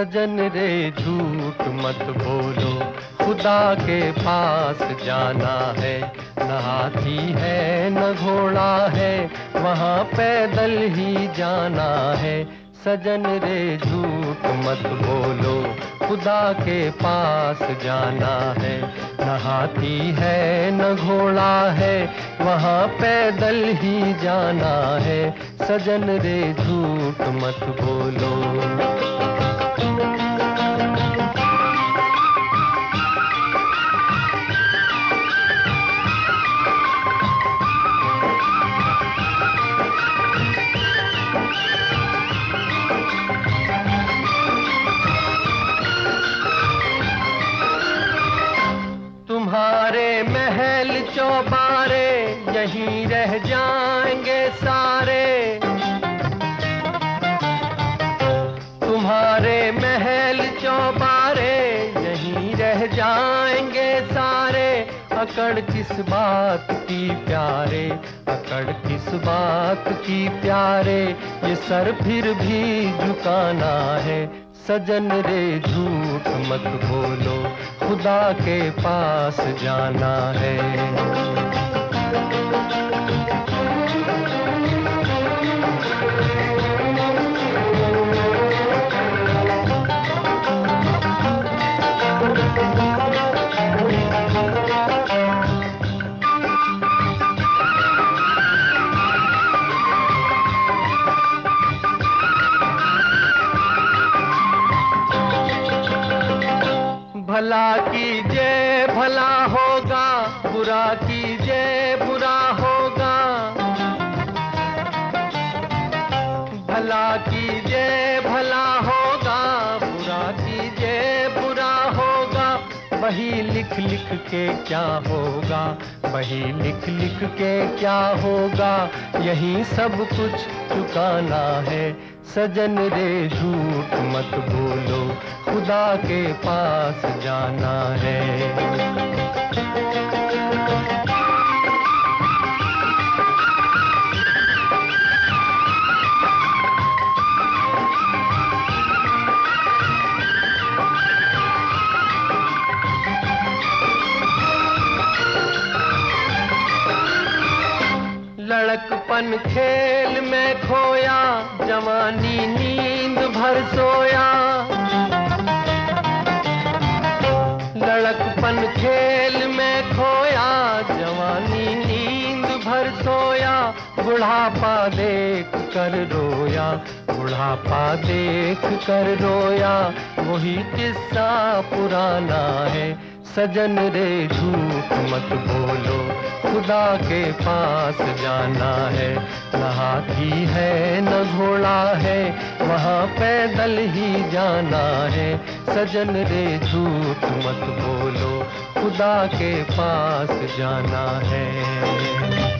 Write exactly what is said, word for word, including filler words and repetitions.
सजन रे झूठ मत बोलो, खुदा के पास जाना है। न हाथी है न घोड़ा है, वहाँ पैदल ही जाना है। सजन रे झूठ मत बोलो, खुदा के पास जाना है। न हाथी है न घोड़ा है, वहाँ पैदल ही जाना है। सजन रे झूठ मत बोलो। तुम्हारे महल चौबारे यहीं रह जाएंगे सारे। तुम्हारे महल चौबारे यहीं रह जाएंगे सारे। अकड़ किस बात की प्यारे, अकड़ किस बात की प्यारे, ये सर फिर भी झुकाना है। सजन रे झूठ मत बोलो, खुदा के पास जाना है। भला कीजिए भला होगा, बुरा कीजिए बुरा होगा। भला कीजिए भला होगा, बुरा कीजिए बुरा होगा। वही लिख लिख के क्या होगा, वही लिख लिख के क्या होगा। यही सब कुछ चुकाना है। सजन रे झूठ मत बोलो, खुदा के पास जाना है। लड़कपन खेल में खोया, जवानी नींद भर सोया। लड़कपन खेल में खोया, जवानी नींद भर सोया। बुढ़ापा देख कर रोया, बुढ़ापा देख कर रोया। वही किस्सा पुराना है। सजन रे झूठ मत बोलो, खुदा के पास जाना है। न हाथी है न घोड़ा है, वहाँ पैदल ही जाना है। सजन रे झूठ मत बोलो, खुदा के पास जाना है।